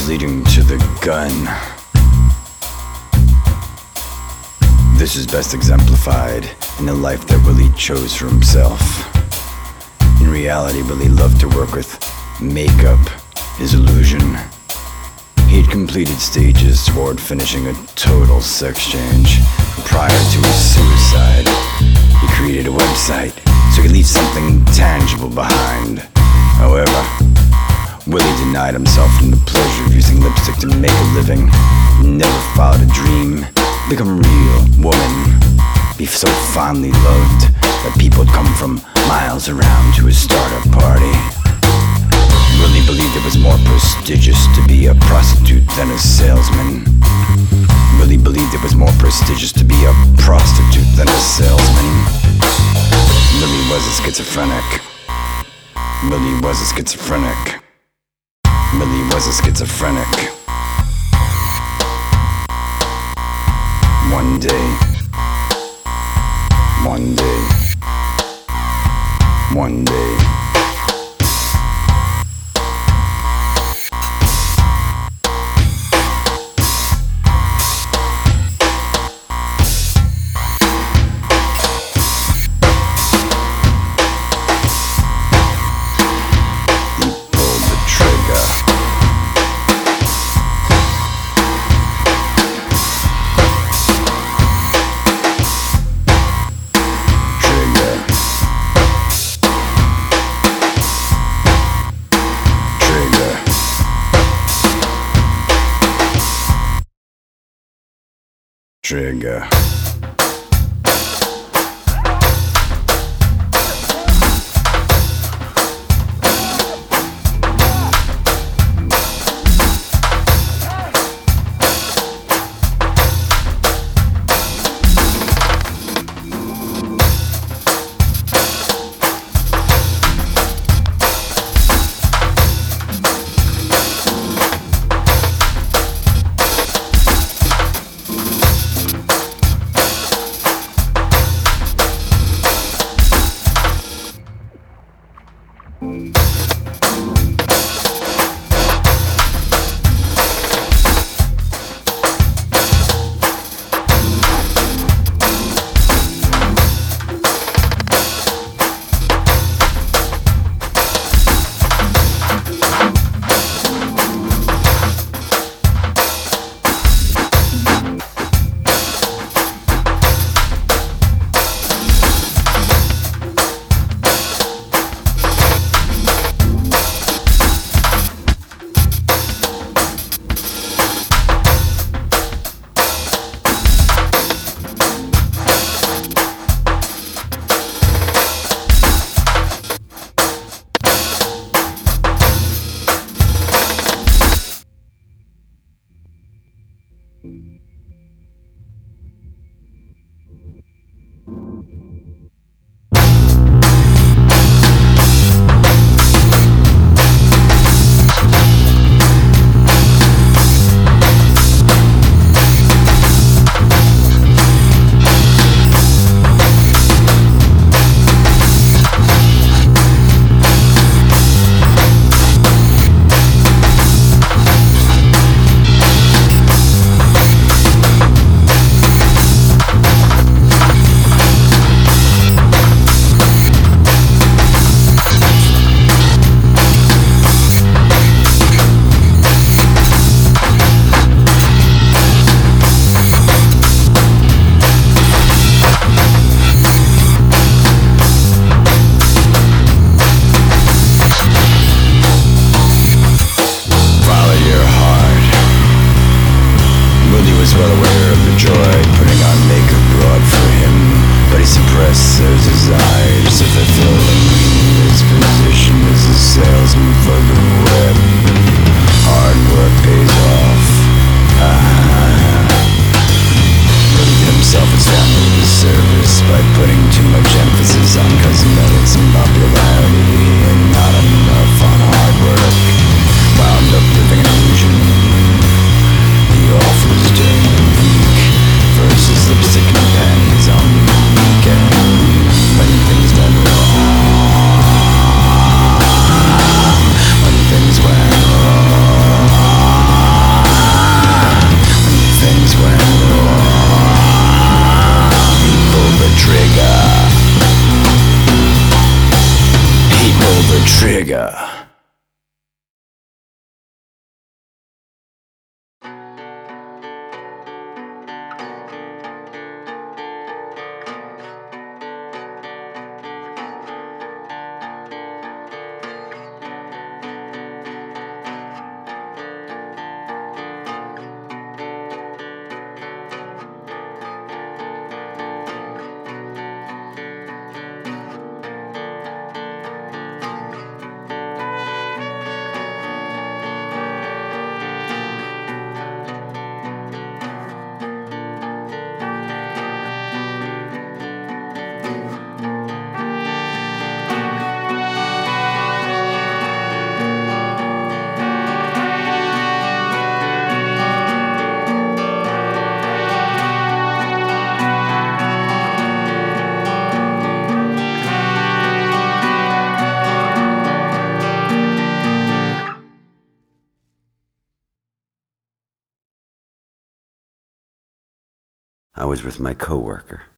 roads leading to the gun. This is best exemplified in a life that Willie chose for himself. In reality, Willie loved to work with makeup, his illusion. He'd completed stages toward finishing a total sex change. Prior to his suicide, he created a website so he could leave something tangible behind. However, Willie denied himself from the pleasure of using lipstick to make a living. He never followed a dream, become a real woman, be so fondly loved that people would come from miles around to his startup party. Willie believed it was more prestigious to be a prostitute than a salesman. Willie believed it was more prestigious to be a prostitute than a salesman. Willie was a schizophrenic. Willie was a schizophrenic. Willie was a schizophrenic. One day, one day, one day. Trigger. Yeah. I was with my coworker.